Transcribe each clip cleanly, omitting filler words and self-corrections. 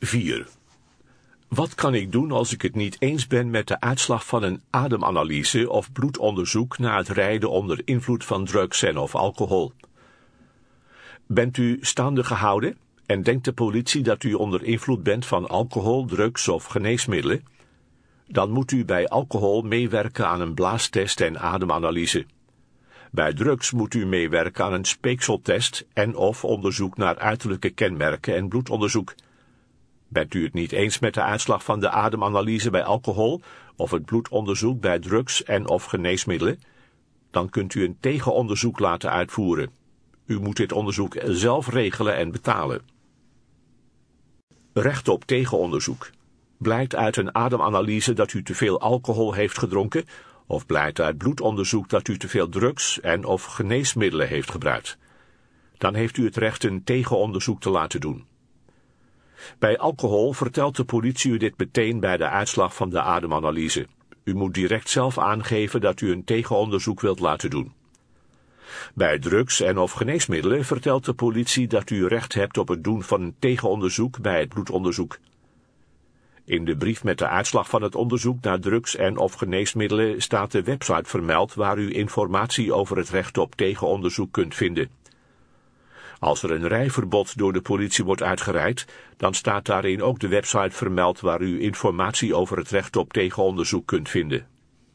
4. Wat kan ik doen als ik het niet eens ben met de uitslag van een ademanalyse of bloedonderzoek na het rijden onder invloed van drugs en of alcohol? Bent u staande gehouden en denkt de politie dat u onder invloed bent van alcohol, drugs of geneesmiddelen? Dan moet u bij alcohol meewerken aan een blaastest en ademanalyse. Bij drugs moet u meewerken aan een speekseltest en of onderzoek naar uiterlijke kenmerken en bloedonderzoek. Bent u het niet eens met de uitslag van de ademanalyse bij alcohol of het bloedonderzoek bij drugs en of geneesmiddelen? Dan kunt u een tegenonderzoek laten uitvoeren. U moet dit onderzoek zelf regelen en betalen. Recht op tegenonderzoek. Blijkt uit een ademanalyse dat u te veel alcohol heeft gedronken, of blijkt uit bloedonderzoek dat u te veel drugs en of geneesmiddelen heeft gebruikt? Dan heeft u het recht een tegenonderzoek te laten doen. Bij alcohol vertelt de politie u dit meteen bij de uitslag van de ademanalyse. U moet direct zelf aangeven dat u een tegenonderzoek wilt laten doen. Bij drugs en of geneesmiddelen vertelt de politie dat u recht hebt op het doen van een tegenonderzoek bij het bloedonderzoek. In de brief met de uitslag van het onderzoek naar drugs en of geneesmiddelen staat de website vermeld waar u informatie over het recht op tegenonderzoek kunt vinden. Als er een rijverbod door de politie wordt uitgereikt, dan staat daarin ook de website vermeld waar u informatie over het recht op tegenonderzoek kunt vinden.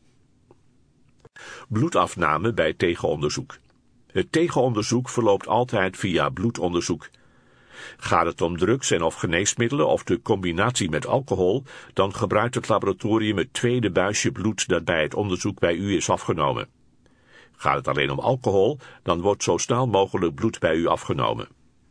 Bloedafname bij tegenonderzoek. Het tegenonderzoek verloopt altijd via bloedonderzoek. Gaat het om drugs en of geneesmiddelen of de combinatie met alcohol, dan gebruikt het laboratorium het tweede buisje bloed dat bij het onderzoek bij u is afgenomen. Gaat het alleen om alcohol, dan wordt zo snel mogelijk bloed bij u afgenomen.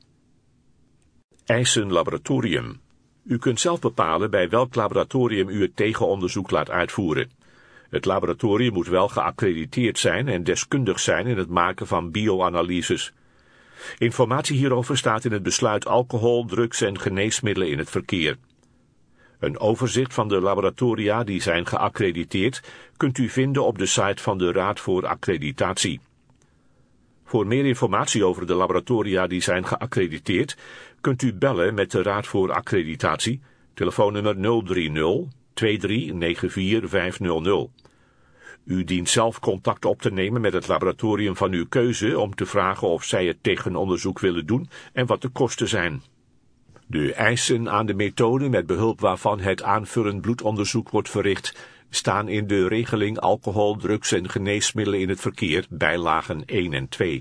Eisen laboratorium. U kunt zelf bepalen bij welk laboratorium u het tegenonderzoek laat uitvoeren. Het laboratorium moet wel geaccrediteerd zijn en deskundig zijn in het maken van bioanalyses. Informatie hierover staat in het besluit alcohol, drugs en geneesmiddelen in het verkeer. Een overzicht van de laboratoria die zijn geaccrediteerd kunt u vinden op de site van de Raad voor Accreditatie. Voor meer informatie over de laboratoria die zijn geaccrediteerd kunt u bellen met de Raad voor Accreditatie, telefoonnummer 030 2394 500. U dient zelf contact op te nemen met het laboratorium van uw keuze om te vragen of zij het tegenonderzoek willen doen en wat de kosten zijn. De eisen aan de methode met behulp waarvan het aanvullend bloedonderzoek wordt verricht, staan in de regeling alcohol, drugs en geneesmiddelen in het verkeer, bijlagen 1 en 2.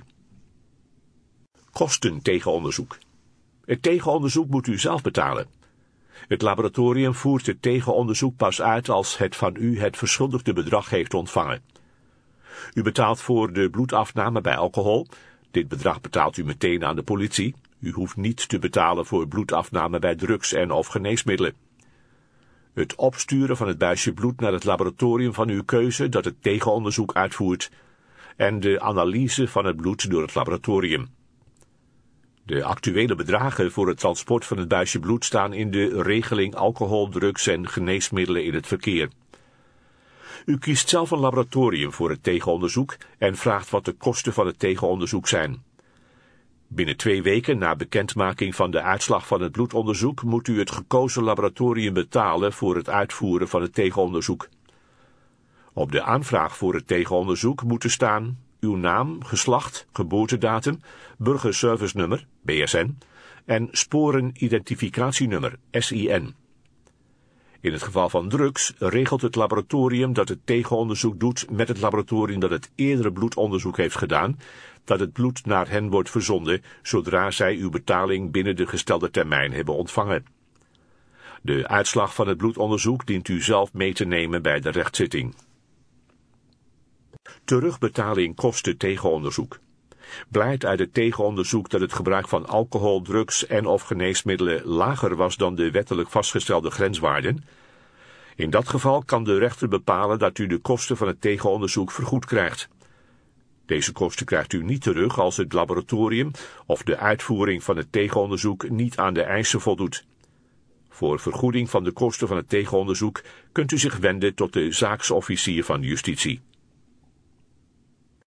Kosten tegenonderzoek. Het tegenonderzoek moet u zelf betalen. Het laboratorium voert het tegenonderzoek pas uit als het van u het verschuldigde bedrag heeft ontvangen. U betaalt voor de bloedafname bij alcohol. Dit bedrag betaalt u meteen aan de politie. U hoeft niet te betalen voor bloedafname bij drugs en of geneesmiddelen. Het opsturen van het buisje bloed naar het laboratorium van uw keuze dat het tegenonderzoek uitvoert en de analyse van het bloed door het laboratorium. De actuele bedragen voor het transport van het buisje bloed staan in de regeling alcohol, drugs en geneesmiddelen in het verkeer. U kiest zelf een laboratorium voor het tegenonderzoek en vraagt wat de kosten van het tegenonderzoek zijn. Binnen 2 weken na bekendmaking van de uitslag van het bloedonderzoek moet u het gekozen laboratorium betalen voor het uitvoeren van het tegenonderzoek. Op de aanvraag voor het tegenonderzoek moet er staan uw naam, geslacht, geboortedatum, burgerservice-nummer, BSN, en sporenidentificatienummer, SIN. In het geval van drugs regelt het laboratorium dat het tegenonderzoek doet met het laboratorium dat het eerdere bloedonderzoek heeft gedaan, dat het bloed naar hen wordt verzonden, zodra zij uw betaling binnen de gestelde termijn hebben ontvangen. De uitslag van het bloedonderzoek dient u zelf mee te nemen bij de rechtszitting. Terugbetaling kosten tegenonderzoek. Blijkt uit het tegenonderzoek dat het gebruik van alcohol, drugs en of geneesmiddelen lager was dan de wettelijk vastgestelde grenswaarden? In dat geval kan de rechter bepalen dat u de kosten van het tegenonderzoek vergoed krijgt. Deze kosten krijgt u niet terug als het laboratorium of de uitvoering van het tegenonderzoek niet aan de eisen voldoet. Voor vergoeding van de kosten van het tegenonderzoek kunt u zich wenden tot de zaaksofficier van justitie.